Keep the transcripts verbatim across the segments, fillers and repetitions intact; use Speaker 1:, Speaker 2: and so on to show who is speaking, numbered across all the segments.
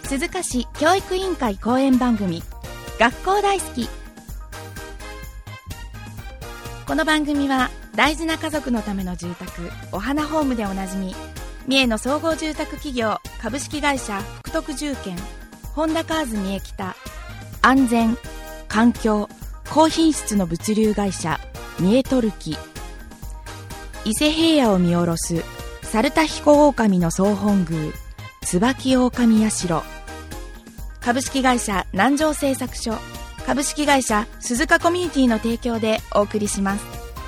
Speaker 1: 鈴鹿市教育委員会講演番組学校大好き。この番組は大事な家族のための住宅お花ホームでおなじみ三重の総合住宅企業株式会社福徳住建本田カーズ三重北、安全環境高品質の物流会社三重トルキ、伊勢平野を見下ろす猿田彦狼の総本宮椿狼社、株式会社南城製作所、株式会社鈴鹿コミュニティの提供でお送りします。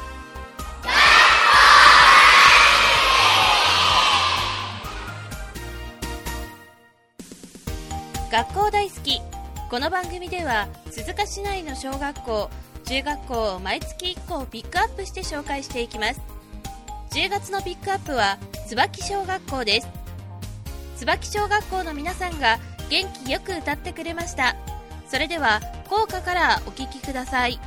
Speaker 2: 学校大好き。この番組では鈴鹿市内の小学校中学校を毎月いっこをピックアップして紹介していきます。じゅうがつのピックアップは椿小学校です。椿小学校の皆さんが元気よく歌ってくれました。それでは校歌からお聞きください。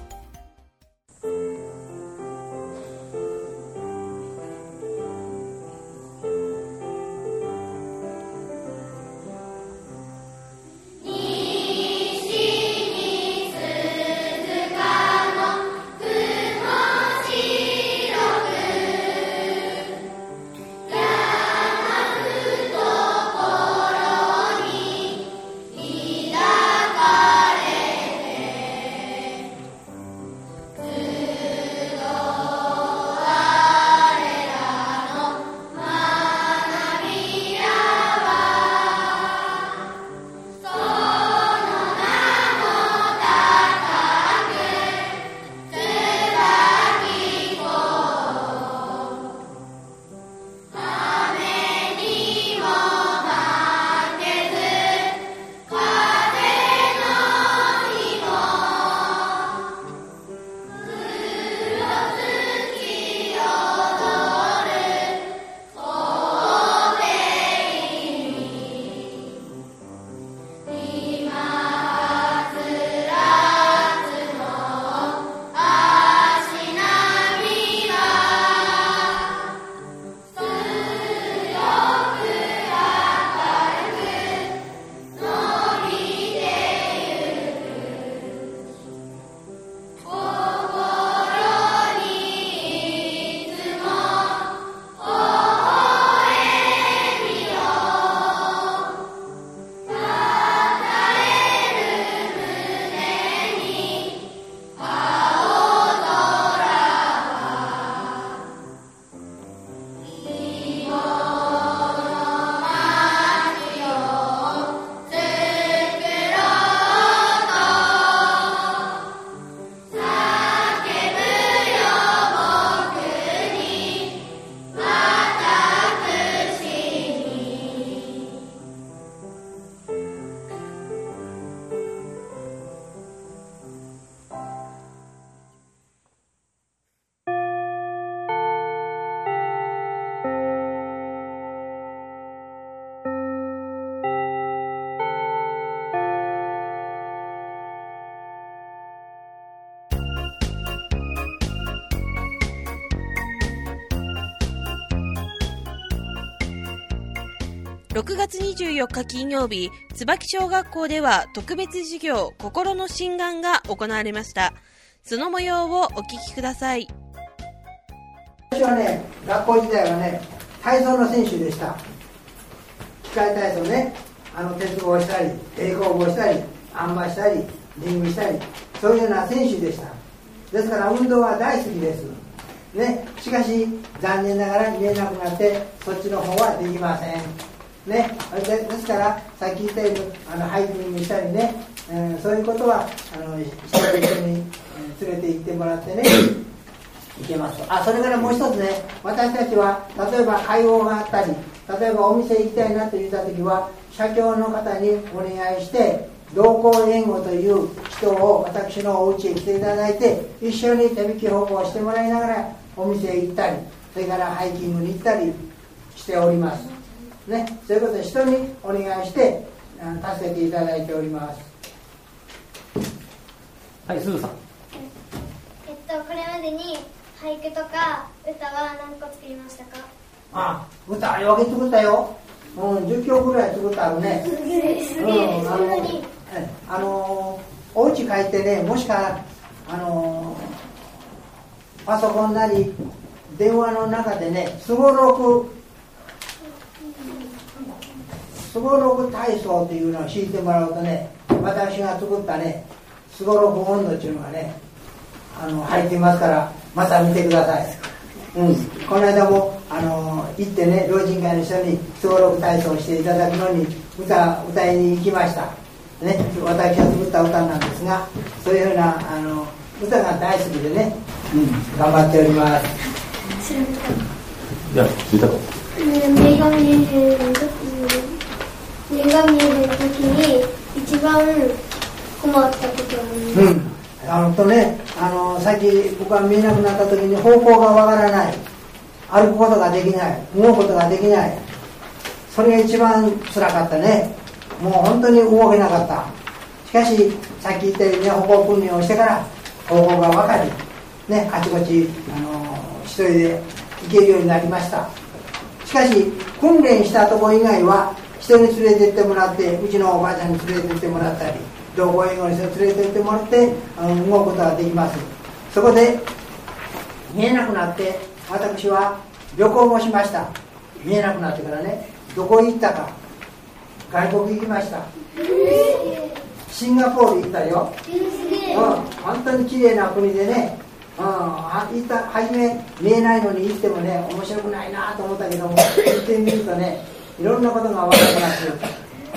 Speaker 2: ろくがつにじゅうよっか金曜日、椿小学校では特別授業心の心願が行われました。その模様をお聞きください。
Speaker 3: 私はね、学校時代はね、体操の選手でした。機械体操ね、あの鉄棒したり平行棒したりあん馬したりリングしたり、そういうような選手でした。ですから運動は大好きですね。しかし残念ながら見えなくなってそっちの方はできませんね。で, ですからさっき言ったようにあのハイキングしたりね、えー、そういうことはあの人と一緒に、えー、連れて行ってもらってねいけます。あ、それからもう一つね、私たちは例えば会合があったり、例えばお店行きたいなと言った時は社長の方にお願いして同行援護という人を私のお家へ来ていただいて一緒に手引き奉公してもらいながらお店へ行ったり、それからハイキングに行ったりしておりますね。そういうことで人にお願いして助けていただいております。
Speaker 4: はい、すずさん。
Speaker 5: えっとこれまでに俳句とか歌は何個作りましたか？
Speaker 3: あ、歌あれ分け作ったよ。 うん、じゅっきょうぐらい作ってあるね。うん、あの、あのお家帰ってね、もしかあのパソコンなり電話の中でね、すごろくすごろく体操というのを敷いてもらうとね、私が作ったね、すごろく温度っていうのがね、あの入っていますから、また見てください。うん、この間もあの行ってね、老人会の人にすごろく体操をしていただくのに 歌, 歌いに行きました、ね、私が作った歌なんですが、そういうようなあの歌が大好きでね、うん、頑張っております。
Speaker 4: じゃあ歌子、
Speaker 5: 目が見える目が見える時に一番困ったことは何？
Speaker 3: うん、あのとね、あのさっき僕が見えなくなった時に方向がわからない、歩くことができない、動くことができない、それが一番つらかったね。もう本当に動けなかった。しかしさっき言ったようにね、歩行訓練をしてから方向が分かり、ね、あちこちあの一人で行けるようになりました。しかし訓練したところ以外は人に連れて行ってもらって、うちのおばあちゃんに連れて行ってもらったり、同行英語の人に連れて行ってもらってあの動くことができます。そこで見えなくなって私は旅行もしました。見えなくなってからね、どこ行ったか、外国行きました。シンガポール行ったよ。うん、本当に綺麗な国でね、うん、行った初め見えないのに行ってもね、面白くないなと思ったけども、行ってみるとね、いろんなことが分かります。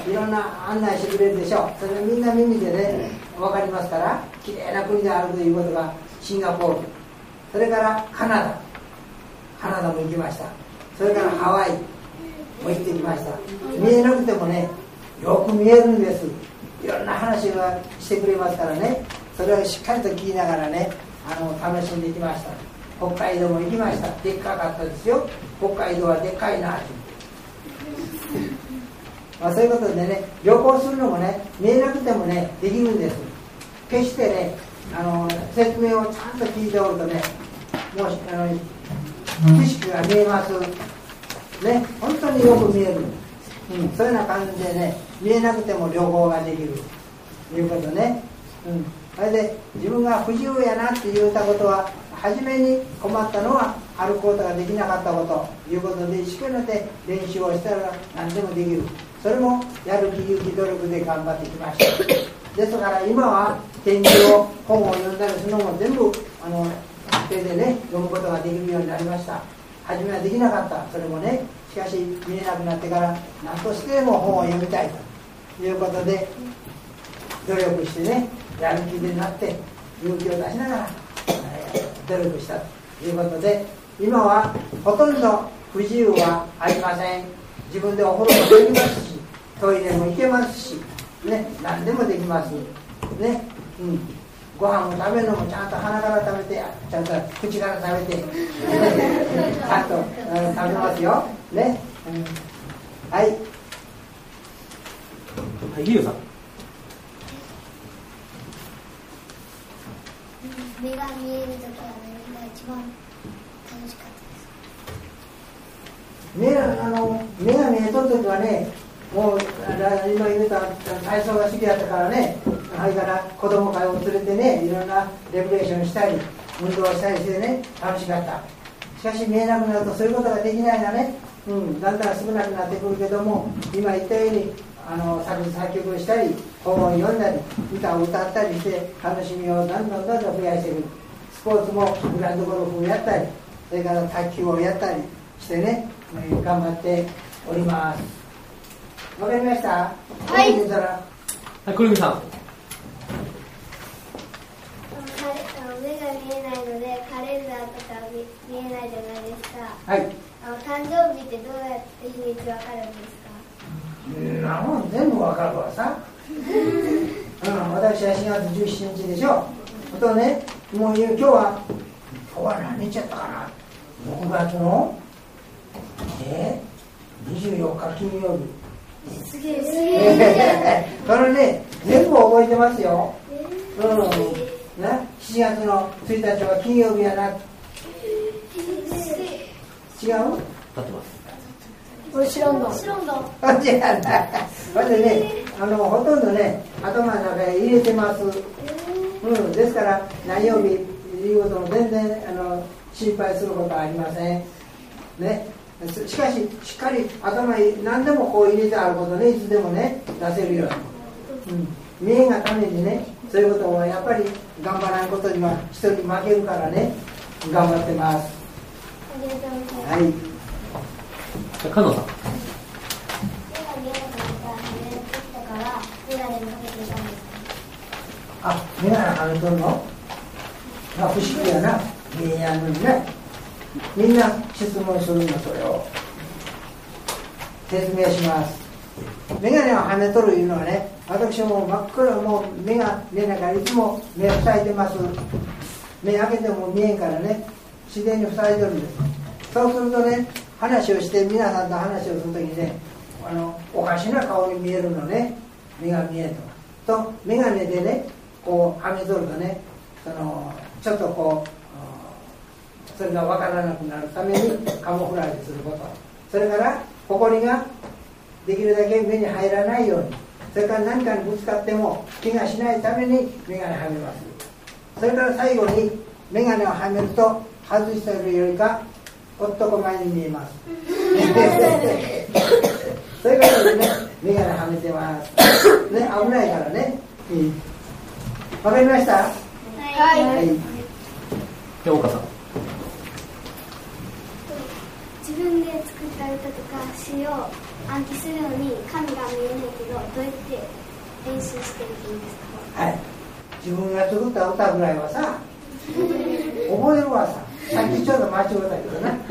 Speaker 3: いろんな案内してくれるでしょう。それみんな耳でね分かりますから、綺麗な国であるということがシンガポール、それからカナダカナダも行きました。それからハワイも行ってきました。見えなくてもね、よく見えるんです。いろんな話はしてくれますからね、それをしっかりと聞きながらね、あの楽しんできました。北海道も行きました。でっかかったですよ。北海道はでっかいなって、まあ、そういうことでね、旅行するのもね、見えなくてもね、できるんです。決してね、あの説明をちゃんと聞いておるとね、もうあの景色が見えますね、本当によく見える、うん、そういうような感じでね、見えなくても旅行ができるということね、うん、それで自分が不自由やなって言ったことは、初めに困ったのは歩くことができなかったことということで、一生懸命練習をしたら何でもできる。それもやる気勇気努力で頑張ってきました。ですから今は展示を本を読んだりするのも全部あの手でね読むことができるようになりました。初めはできなかった。それもね、しかし見えなくなってから何としても本を読みたいということで努力してね、やる気でなって勇気を出しながら、えー、努力したということで、今はほとんど不自由はありません。自分でお風呂もできますし、トイレも行けますし、ね、何でもできますね、うん、ご飯も食べるのもちゃんと鼻から食べて、ちゃんと口から食べてちゃんと食べますよね、うん、はい
Speaker 4: はい、リュウさん。
Speaker 5: 目が見えるときは何が一番楽しかったですか？
Speaker 3: 目が、あの目が見えとるときはね、もう今言うた体操が好きだったからね、それから子供会を連れてね、いろんなレクレーションしたり運動したりしてね、楽しかった。しかし見えなくなるとそういうことができないなね、うん、だんだん少なくなってくるけども、今言ったようにあの作詞作曲したり本を読んだり歌を歌ったりして楽しみをどんどんどんどん増やしていく。スポーツもグランドゴルフをやったり、それから卓球をやったりしてね、えー、頑張っております。わかりました？はい。
Speaker 4: はい、くるみさん。
Speaker 5: 目が見えないのでカレンダーとか 見, 見えないじゃないですか。
Speaker 3: はい。
Speaker 5: あの誕生日ってどうやって日にちわかるんですか？
Speaker 3: うんなもん全部わかるわさ。うん、私はしがつじゅうしちにちでしょ。あとね、もう今日は今日は何日やったかな。ろくがつのえー、にじゅうよっか金曜日。
Speaker 5: すげえすげえ。
Speaker 3: これね全部覚えてますよ。うん。なしちがつのついたちは金曜日やな。違う？
Speaker 4: 立ってます。
Speaker 5: 俺知らんだ知らんだ
Speaker 3: あ、じゃあな。まずね、あの、ほとんどね、頭の中へ入れてます。うん、ですから、何曜日、いうことも全然、あの、心配することはありません。ね。しかし、しっかり頭に何でもこう入れてあることね、いつでもね、出せるように。うん。見えがためにね、そういうことをやっぱり頑張らんことには人に負けるからね、頑張ってます。
Speaker 5: ありがとうございます。
Speaker 3: はい。
Speaker 4: じゃあ、菅野さん。
Speaker 5: 目が見えなくなったら、見えてきたから、眼鏡もかけていたんですか？
Speaker 3: あ、眼鏡はめとるの？あ、不思議やな。見えやんのにね。みんな質問するの、それを。説明します。眼鏡をはめとるいうのはね、私も真っ暗、もう目が見えないからいつも目を塞いでます。目開けても見えんからね、自然に塞いでるんです。そうするとね、話をして皆さんと話をするときにね、あのおかしな顔に見えるのね、目が見えんと。と眼鏡でね、こうはめとるとね、そのちょっとこうそれが分からなくなるためにカモフラージュすること、それからホコリができるだけ目に入らないように、それから何かにぶつかっても気がしないために眼鏡はめます。それから最後に眼鏡をはめると外しているよりか男前に見えますそういうことでね、眼鏡はめてますね、危ないからね。わ、うん、かりました？
Speaker 5: はい、はい、
Speaker 4: じゃあ、岡さん。
Speaker 5: 自分で作った歌とか詩を暗記するのに紙が見えないけど、どうやって練習してるんですか？
Speaker 3: はい、自分が作った歌ぐらいはさ覚えるわさ。さっきちょっと間違えたけどな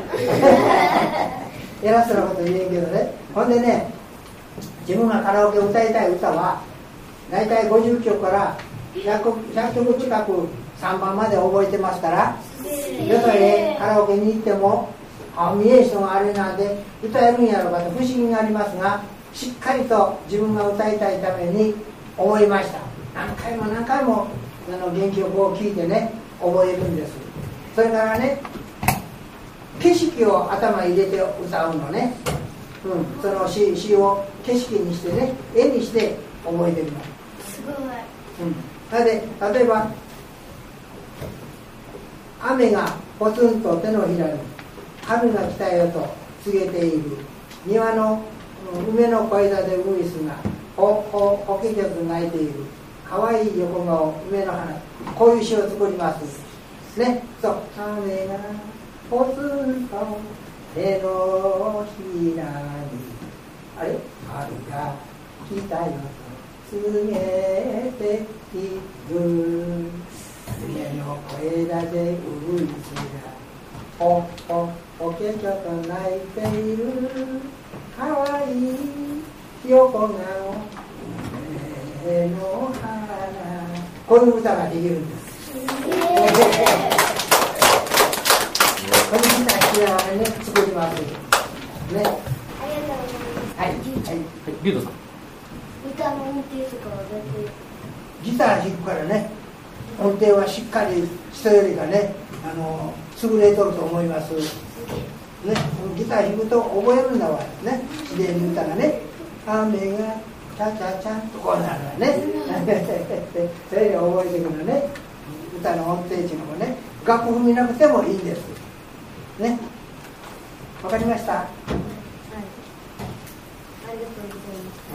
Speaker 3: 偉そうなこと言えんけどね。ほんでね、自分がカラオケ歌いたい歌はだいたいごじゅっきょくからひゃくきょく近くさんばんまで覚えてますから、よそへカラオケに行ってもあ、見えん人があれなんで歌えるんやろうかと不思議がありますが、しっかりと自分が歌いたいために覚えました。何回も何回もあの原曲を聴いてね、覚えるんです。それからね、景色を頭に入れて歌うのね、うん、その 詩, 詩を景色にしてね、絵にして覚えてるの。
Speaker 5: すごい。
Speaker 3: うん、それで例えば雨がポツンと手のひらに春が来たよと告げている、庭の梅の小枝でウグイスがほほほけてと鳴いている、かわいい横顔梅の花、こういう詩を作りますね。そう、雨がポツンと手のひらに、あれ春が来たよと告げている、梅の小枝でウグイスがほほほけちょと泣いている、かわいい横顔梅の花、こういう歌ができるんです。このギターきながらね、作りますね。
Speaker 5: ありがとうございます。
Speaker 3: はい、はい、
Speaker 4: リュウトさん。
Speaker 5: 歌の音程とかはどうやって？
Speaker 3: ギター弾くからね、音程はしっかり人よりがね、あの優れとると思います。ね、ギター弾くと覚えるんだわね、自然に歌がね、雨がチャチャチャとこうなるわね。それで覚えていくのね、歌の音程っていうのもね、楽譜見なくてもいいんです。ね、わかりました？はい。
Speaker 5: ありがとうございます。
Speaker 3: はい。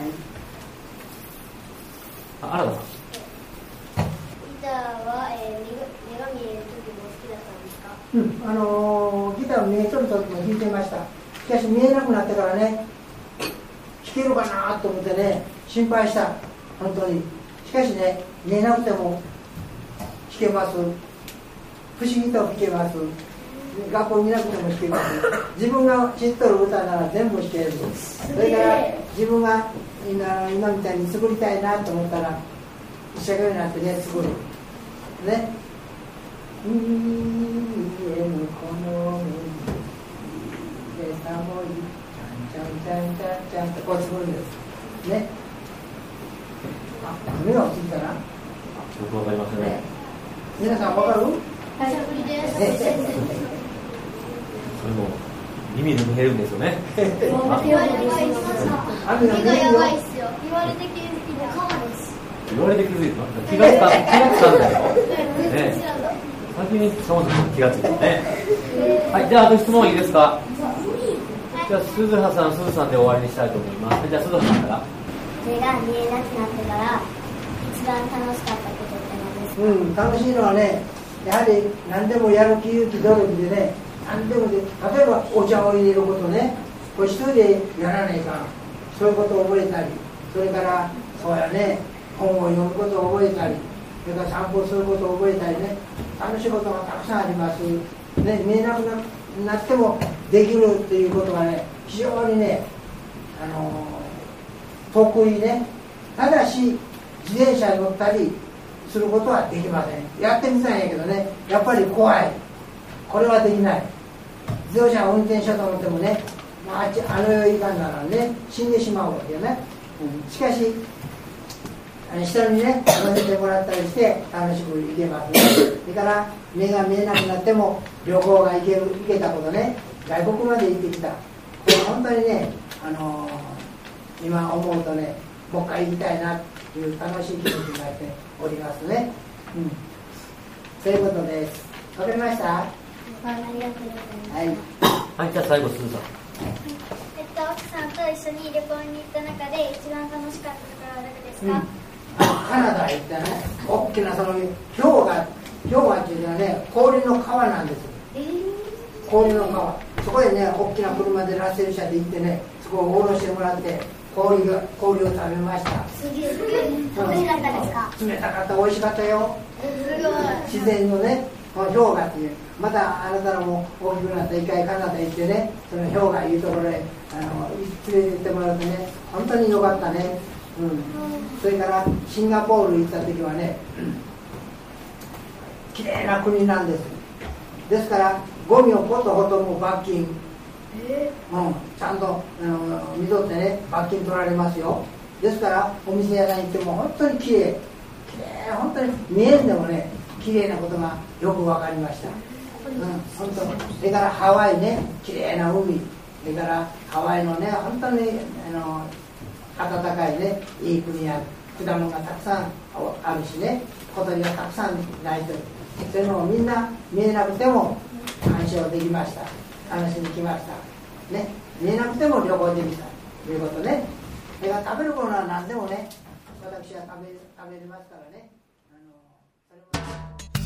Speaker 4: あ、新田さん。
Speaker 5: ギターは、えー、目が見える時も好きだったんですか？
Speaker 3: うん、あのー、ギターを見えとる時も弾いてました。しかし見えなくなってからね、弾けるかなと思ってね、心配した、本当に。しかしね、見えなくても弾けます。不思議と弾けます。学校見なくても弾けます。自分が知っとる歌なら全部弾ける。それから自分が 今, 今みたいに作りたいなと思ったら一生懸命になってね、作るね。見えぬこの目に入れたもいちゃんちゃんちゃんちゃんちゃんってこう作るんですね。あ、目が落ちてきたな。
Speaker 4: 僕わかりませんね。
Speaker 3: 皆さんわかる？
Speaker 5: 久しぶりです。
Speaker 4: それも耳に減るんですよね。
Speaker 5: 言われてやばいっすよ。言われて気づいたかもです。
Speaker 4: 言われて気づいた気がつか気がつかんだよ。ね、先にそもそも気がついたね。はい、じゃああと質問いいですか。じゃあ鈴葉さん、鈴さんで終わりにしたいと思います。じゃあ鈴葉さんから。
Speaker 5: それが見えなくなってから一番楽しかったことって何ですか？
Speaker 3: うん、楽しいのはね、やはり何でもやる気勇気努力でね、何でもで、例えばお茶を入れることね、これ一人でやらないかん、そういうことを覚えたり、それからそうやね、本を読むことを覚えたり、それから散歩することを覚えたりね、楽しいことがたくさんあります。ね、見えなくなってもできるっていうことがね、非常にね、あのー、得意ね。ただし自転車に乗ったりすることはできません。やってみたんやけどね、やっぱり怖い。これはできない。自動車を運転しようと思ってもね、まあ、あっちあの世いかんならね、死んでしまうわけよね。うん、しかし人にね乗せてもらったりして楽しく行けますね。それから目が見えなくなっても旅行が行ける行けたことね、外国まで行ってきた。これ本当にね、あのー、今思うとね、もう一回行きたいなっていう楽しい気持ちになっておりますね。うん、そういうことです。わかりました？
Speaker 5: ありがとうございます。
Speaker 3: はい。
Speaker 4: はい、じゃあ最後鈴さん。
Speaker 5: えっと奥さんと一緒に旅行に行った中で一番楽しかったところはどこですか？
Speaker 3: うん、カナダへ行ってね、大きなその氷河、氷河っていうのはね、氷の川なんです。
Speaker 5: えー、
Speaker 3: 氷の川、そこへね、大きな車でラッセル車で行ってね、そこを降ろしてもらって氷が氷を食べました。
Speaker 5: すげえ、すげえ、楽しかったですか？
Speaker 3: 冷たかった、美味しかったよ。
Speaker 5: すごい。
Speaker 3: 自然のね、この氷河っていう、またあなたらも大きくなった一回カナダへ行ってね、その氷河いうところへあの連れて行ってもらってね、本当に良かったね。うん、それからシンガポール行った時はね、きれいな国なんです。ですからゴミをポトポトも罰金、えーうん、ちゃんとあの見とってね、罰金取られますよ。ですからお店屋さんに行っても本当にきれい、きれい、本当に見えんでもね、きれいなことがよく分かりました。うん、本当。それからハワイね、きれいな海、それからハワイのね、本当にあの暖かいね、いい国や果物がたくさんあるしね、小鳥がたくさん鳴いてる。そういうのをみんな見えなくても鑑賞できました。楽しみに来ました。ね、見えなくても旅行できたということね。それから食べるものは何でもね、私は食べ食べれますからね。あのそれも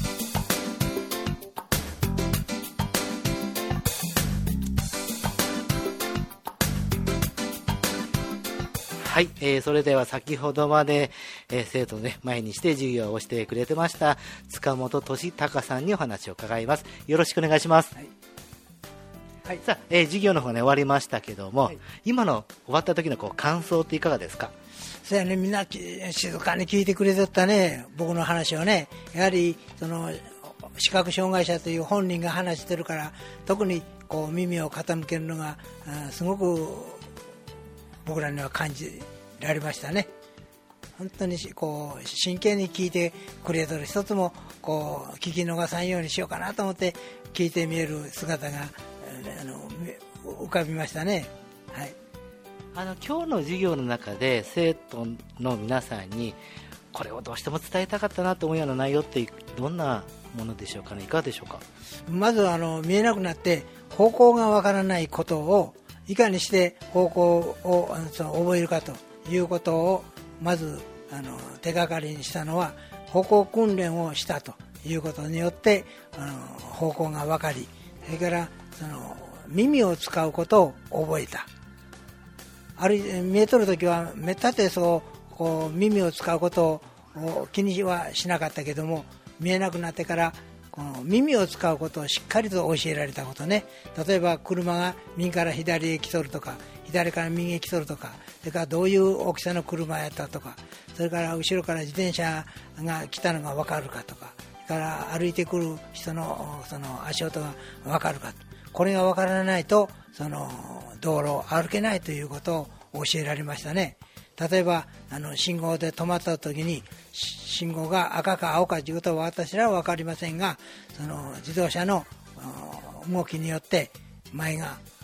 Speaker 6: はい、えー、それでは先ほどまで、えー、生徒の、ね、前にして授業をしてくれてました塚本俊孝さんにお話を伺います。よろしくお願いします。はいはい、さあ、えー、授業の方が、ね、終わりましたけども、はい、今の終わった時のこう感想っていかがですか？
Speaker 3: そうやね、みんな静かに聞いてくれとったね、僕の話をね。やはりその視覚障害者という本人が話してるから、特にこう耳を傾けるのがすごく僕らには感じられましたね。本当にこう真剣に聞いてくれとる、一つもこう聞き逃さんようにしようかなと思って聞いてみえる姿があの浮かびましたね。はい、
Speaker 6: あの今日の授業の中で生徒の皆さんにこれをどうしても伝えたかったなと思うような内容ってどんなものでしょうかね。いかがでしょうか。
Speaker 3: まずあの見えなくなって方向がわからないことをいかにして方向をあのその覚えるかということをまずあの手がかりにしたのは、方向訓練をしたということによってあの方向が分かり、それからその耳を使うことを覚えた。ある見えとるときはめったてそうこう耳を使うことを気にはしなかったけども、見えなくなってからこの耳を使うことをしっかりと教えられたことね。例えば車が右から左へ来とるとか、左から右へ来とるとか、それからどういう大きさの車やったとか、それから後ろから自転車が来たのが分かるかとか、それから歩いてくる人のその足音が分かるか、これが分からないとその道路を歩けないということを教えられましたね。例えばあの信号で止まった時に信号が赤か青かということは私らは分かりませんが、その自動車の動きによって前が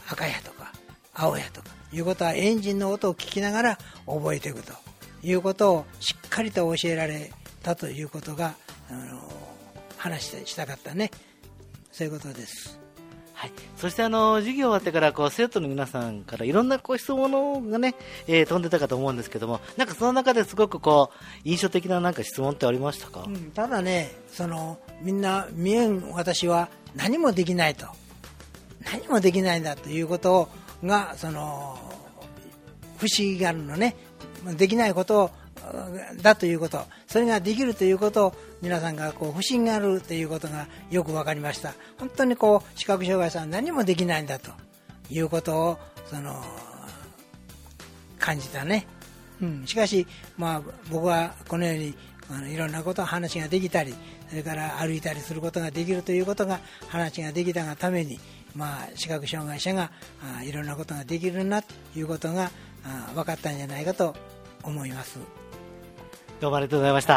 Speaker 3: 赤やとか青やとかいうことはエンジンの音を聞きながら覚えていくということをしっかりと教えられたということが、あの話したかったね。そういうことです。
Speaker 6: はい、そしてあの授業終わってからこう生徒の皆さんからいろんなこう質問がね、えー、飛んでたかと思うんですけども、なんかその中ですごくこう印象的ななんか質問ってありましたか？
Speaker 3: うん、ただね、そのみんな見えん私は何もできないと、何もできないんだということがその不思議があるのね。できないことだということ、それができるということを皆さんがこう不思議があるということがよく分かりました。本当にこう視覚障害者は何もできないんだということをその感じたね。うん、しかし、まあ、僕はこのようにあのいろんなこと話ができたり、それから歩いたりすることができるということが話ができたがために、まあ、視覚障害者があいろんなことができるなということがあ分かったんじゃないかと思います。
Speaker 6: どうもありがとうございました。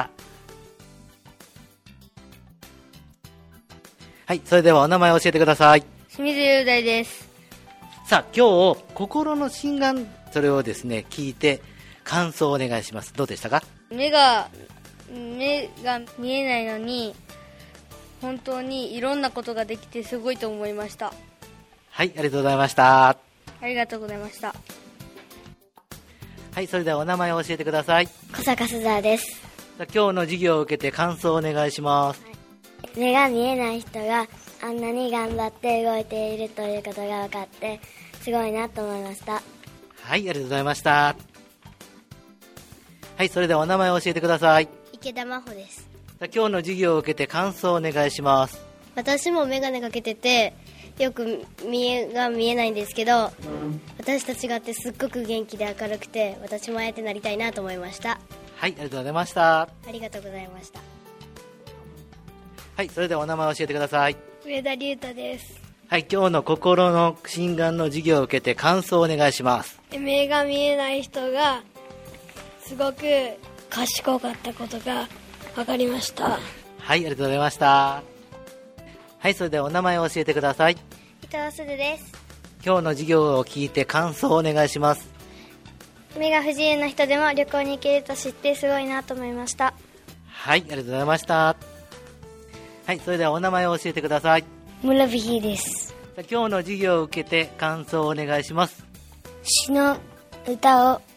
Speaker 6: はい、それではお名前を教えてください。
Speaker 5: 清水雄大です。
Speaker 6: さあ、今日心の心眼、それをですね聞いて感想をお願いします。どうでしたか？
Speaker 5: 目が目が見えないのに本当にいろんなことができてすごいと思いました。
Speaker 6: はい、ありがとうございました。
Speaker 5: ありがとうございました。
Speaker 6: はい、それではお名前を教えてください。
Speaker 5: 小坂須沢です。
Speaker 6: さあ、今日の授業を受けて感想をお願いします。
Speaker 5: 目が見えない人があんなに頑張って動いているということが分かってすごいなと思いました。
Speaker 6: はい、ありがとうございました。はい、それではお名前を教えてください。
Speaker 5: 池田真帆です。
Speaker 6: さあ、今日の授業を受けて感想をお願いします。
Speaker 5: 私も眼鏡かけててよく見えが見えないんですけど、うん、私と違ってすっごく元気で明るくて私もああやってなりたいなと思いました。
Speaker 6: はい、ありがとうございました。
Speaker 5: ありがとうございました。
Speaker 6: はい、それではお名前を教えてください。
Speaker 5: 上田龍太です。
Speaker 6: はい、今日の心の心眼の授業を受けて感想をお願いします。
Speaker 5: 目が見えない人がすごく賢かったことが分かりました。はい、
Speaker 6: ありがとうございました。はい、それではお名前を教えてください。
Speaker 5: 伊藤すずです。
Speaker 6: 今日の授業を聞いて感想をお願いします。
Speaker 5: 目が不自由な人でも旅行に行けると知ってすごいなと思いました。
Speaker 6: はい、ありがとうございました。はい、それではお名前を教えてください。
Speaker 5: 村美希です。
Speaker 6: 今日の授業を受けて感想をお願いします。
Speaker 5: 詩の歌を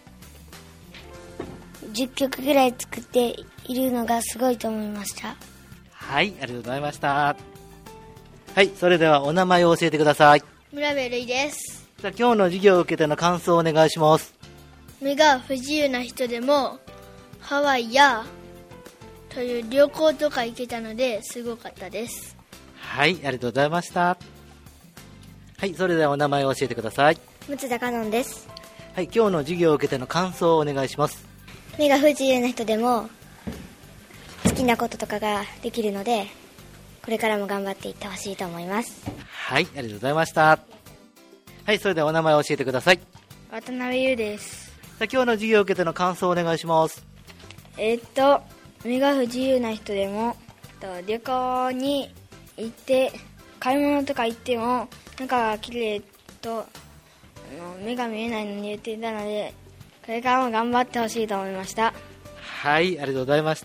Speaker 5: じゅっきょくぐらい作っているのがすごいと思いました。
Speaker 6: はい、ありがとうございました。はい、それではお名前を教えてください。
Speaker 5: 村部瑠衣です。
Speaker 6: 今日の授業を受けての感想をお願いします。
Speaker 5: 目が不自由な人でもハワイやという旅行とか行けたのですごかったです。
Speaker 6: はい、ありがとうございました。はい、それではお名前を教えてください。
Speaker 5: 六田香音です。
Speaker 6: はい、今日の授業を受けての感想をお願いします。
Speaker 5: 目が不自由な人でも好きなこととかができるのでこれからも頑張っていってほしいと思います。
Speaker 6: はい、ありがとうございました。はい、それではお名前を教えてください。
Speaker 5: 渡辺優です。
Speaker 6: さあ、今日の授業を受けての感想をお願いします。
Speaker 5: えー、っと目が不自由な人でも旅行に行って買い物とか行っても中が綺麗と目が見えないのに言っていたのでこれからも頑張ってほしいと思いました。
Speaker 6: はい、ありがとうございました。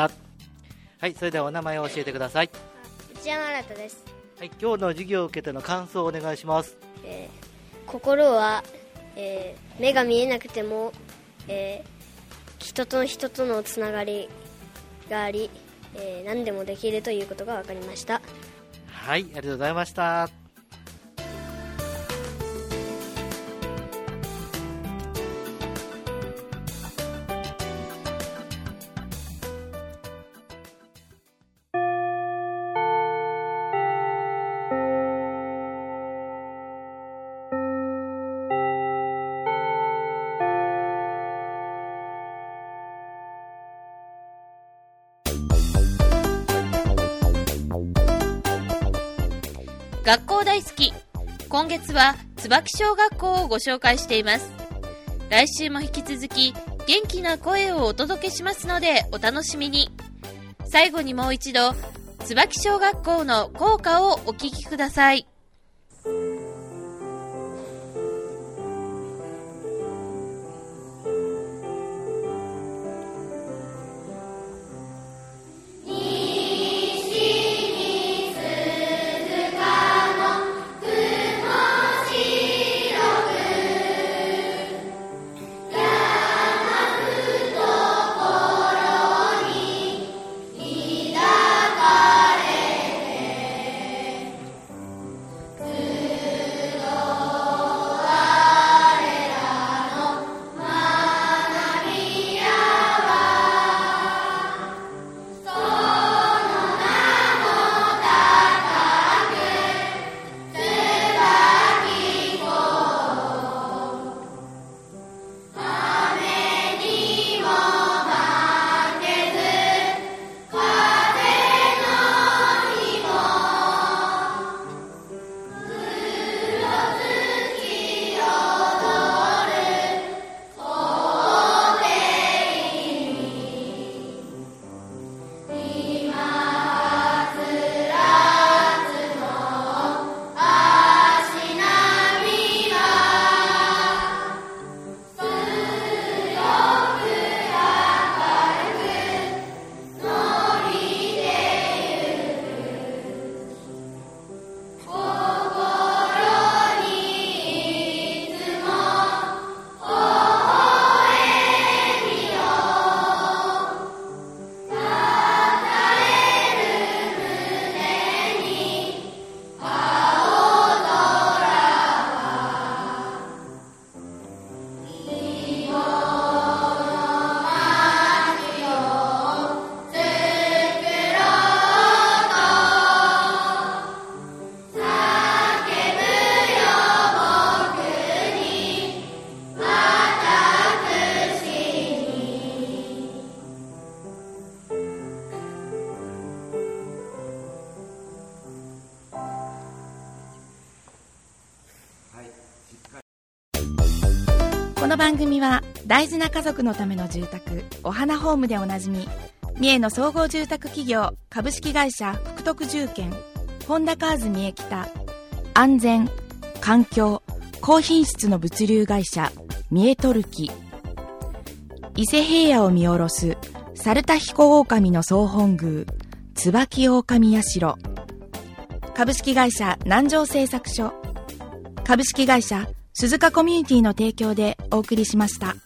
Speaker 6: はい、それではお名前を教えてください。
Speaker 5: 内山新です。
Speaker 6: はい、今日の授業を受けての感想をお願いします。
Speaker 5: えー、心は、えー、目が見えなくても、えー、人と人とのつながりがあり、えー、何でもできるということが分かりました。
Speaker 6: はい、ありがとうございました。
Speaker 2: 学校大好き。今月は椿小学校をご紹介しています。来週も引き続き元気な声をお届けしますのでお楽しみに。最後にもう一度椿小学校の校歌をお聴きください。
Speaker 1: この番組は大事な家族のための住宅お花ホームでおなじみ三重の総合住宅企業株式会社福徳住建本田カーズ三重北安全環境高品質の物流会社三重トルキ伊勢平野を見下ろす猿田彦狼の総本宮椿狼社株式会社南城製作所株式会社鈴鹿コミュニティの提供でお送りしました。